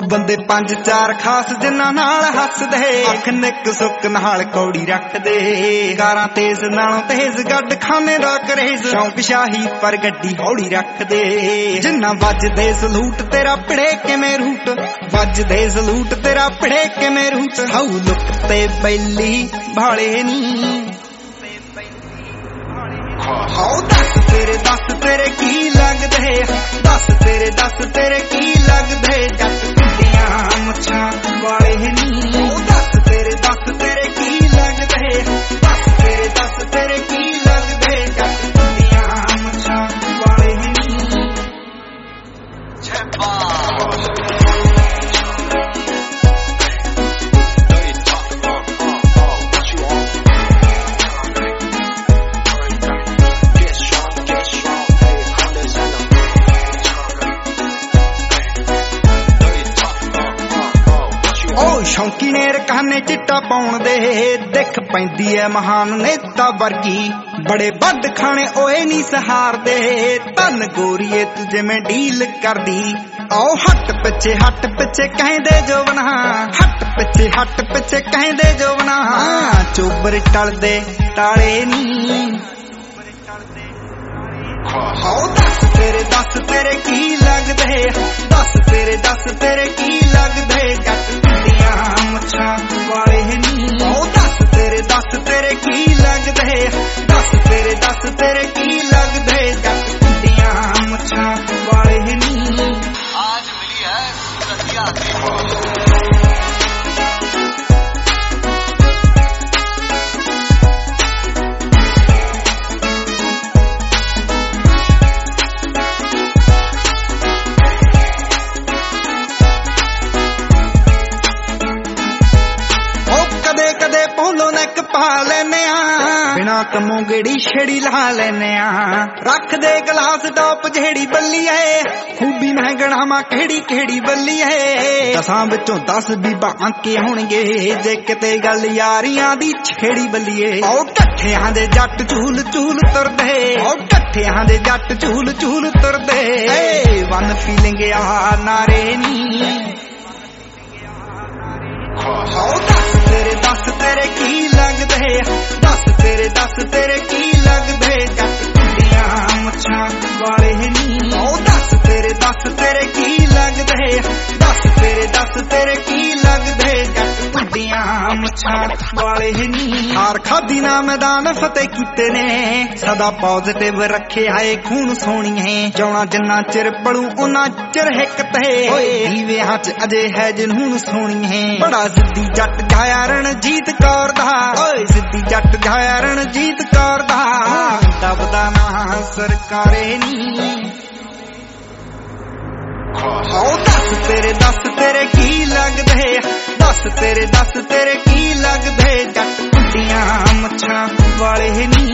ਬੰਦੇ 5-4 ਖਾਸ ਜਿਨ੍ਹਾਂ ਨਾਲ ਹੱਸਦੇ, ਅੱਖ ਨਿੱਕ ਸੁੱਕ ਨਾਲ ਕੌੜੀ ਰੱਖਦੇ, ਕਾਰਾਂ ਤੇਜ਼ ਨਾਲੋਂ ਤੇਜ਼ ਗੱਡ ਖਾਨੇ ਦਾ ਕਰੇਜ਼, ਸ਼ੌਂਕ ਸ਼ਾਹੀ ਪਰ ਗੱਡੀ ਹੌਲੀ ਰੱਖਦੇ। ਜਿੰਨਾ ਵੱਜਦੇ ਸਲੂਟ ਤੇਰਾ ਪੜੇ ਕਿਵੇਂ ਰੂਟ, ਵੱਜਦੇ ਸਲੂਟ ਤੇਰਾ ਪੜੇ ਕਿਵੇਂ ਰੂਟ, ਹਾਊ ਲੁੱਕ ਤੇ ਬੈਲੀ ਭਾਲੇ ਨੀ। ਹਾਉ ਦੱਸ ਤੇਰੇ ਕੀ ਲੱਗਦੇ, ਦੱਸ ਤੇਰੇ ਕੀ ਲੱਗਦੇ, ਜੱਟ ਕੁੱਡੀਆਂ ਮੁੱਛਾਂ ਵਾਲੇ ਨੀ। ਹਾਉ ਦੱਸ ਤੇਰੇ ਕੀ ਲੱਗਦੇ, ਦੱਸ ਤੇਰੇ ਕੀ ਲੱਗਦੇ, ਜੱਟ ਕੁੱਡੀਆਂ ਮੁੱਛਾਂ ਵਾਲੇ ਨੀ। ਸ਼ੌਂਕੀ ਨੇ ਰਕਾਨੇ ਚਿੱਟਾ ਪਾਉਣ ਦੇ, ਦਿੱਖ ਪੈਂਦੀ ਐ ਮਹਾਨ ਨੇਤਾ ਵਰਗੀ, ਬੜੇ ਵੱਡ ਖਾਣੇ ਓਏ ਨੀ ਸਹਾਰਦੇ, ਧੰਨ ਗੋਰੀਏ ਤੂੰ ਜਿਵੇਂ ਡੀਲ ਕਰਦੀ। ਆਓ ਹੱਟ ਪਿੱਛੇ ਕਹਿੰਦੇ ਜੋਬਨਾ, ਹੱਟ ਪਿੱਛੇ ਕਹਿੰਦੇ ਜੋਬਨਾ, ਚੋਬਰ ਟਲਦੇ ਤਾਲੇ ਨੀ। ਹਾਉ ਦੱਸ ਤੇਰੇ ਕੀ ਲੱਗਦੇ, ਦੱਸ ਤੇਰੇ ਕੀ ਲੱਗਦੇ, ਜੱਟ ਕੁੱਡੀਆਂ ਮੁੱਛਾਂ ਵਾਲੇ ਨੀ। ਹਾਉ ਦੱਸ ਤੇਰੇ ਕੀ ਲੱਗਦੇ, ਦੱਸ ਤੇਰੇ ਕੀ ਲੱਗਦੇ, ਜੱਟ ਕੁੱਡੀਆਂ ਮੁੱਛਾਂ ਵਾਲੇ ਨੀ। आज मिली है सूरतिया ਕਦੇ ਪੋਲੋ ਨੈਕ ਪਾ ਲੈਨੇ ਆ, ਬਿਨਾ ਕੰਮੋਂ ਗੇੜੀ ਛੇੜੀ ਲਾ ਲੈਨੇ ਆ, ਰੱਖਦੇ ਗਲਾਸ ਟੋਪ ਜਿਹੜੀ ਬੱਲੀ ਏ, ਖੂਬੀ ਮੈਂ ਗਣਾਵਾਂ ਕਿਹੜੀ ਬੱਲੀ ਏ, 10 ਵਿੱਚੋਂ 10 ਬੀਬਾਂ ਆਂਕੇ ਹੋਣਗੇ, ਜੇ ਕਿਤੇ ਗੱਲ ਯਾਰੀਆਂ ਦੀ ਛੇੜੀ ਬੱਲੀਏ। ਆਓ ਢੱਠਿਆਂ ਦੇ ਜੱਟ ਝੂਲ ਤੁਰਦੇ, ਆਓ ਢੱਠਿਆਂ ਦੇ ਜੱਟ ਝੂਲ ਤੁਰਦੇ, ਵਨ ਫੀਲਿੰਗ ਆ ਨਾਰੇ ਨੀ। ਹਾਉ ਦੱਸ ਤੇਰੇ ਕੀ ਲੱਗਦੇ, ਦੱਸ ਤੇਰੇ ਕੀ ਲੱਗਦੇ, ਜੱਟ ਕੁੱਡੀਆਂ ਮੁੱਛਾਂ ਵਾਲੇ ਨੀ। ਹਾਉ ਦੱਸ ਤੇਰੇ ਕੀ ਲੱਗਦੇ, ਦੱਸ ਤੇਰੇ ਕੀ ਲੱਗਦੇ, ਜੱਟ ਕੁੱਡੀਆਂ ਮੁੱਛਾਂ ਵਾਲੇ ਨੀ। ਹਾਰ ਖਾਦੀ ਨਾ ਮੈਦਾਨ ਫਤਿਹ ਕੀਤੇ ਨੇ, ਸਦਾ ਪੋਜ਼ਿਟਿਵ ਰੱਖਿਆ ਏ ਖੂਨ ਸੋਹਣੀਏ, ਜਾਉਣਾ ਜਿੰਨਾ ਚਿਰ ਪੜੂ ਉਹਨਾਂ ਚਿਰ ਹਿੱਕ ਤੇ, ਦੀਵਿਆਂ ਚ ਅਜੇ ਹੈ ਜਨੂਨ ਸੋਹਣੀਏ, ਬੜਾ ਜ਼ਿੱਦੀ ਜੱਟ ਜਾਇਆ ਰਣਜੀਤ ਕੌਰ ਦਾ, ਓਏ ਸਿੱਧੀ ਜੱਟ ਜਾਇਆ ਰਣਜੀਤ ਕੌਰ ਦਾ, ਦਬਦਾ ਨਾ ਸਰਕਾਰੇ ਨੀ। ਹਾਉ ਦੱਸ ਤੇਰੇ ਕੀ ਲੱਗਦੇ, ਦੱਸ ਤੇਰੇ ਕੀ ਲੱਗਦੇ, ਜੱਟ ਕੁੱਡੀਆਂ ਮੁੱਛਾਂ ਵਾਲੇ ਨੀ।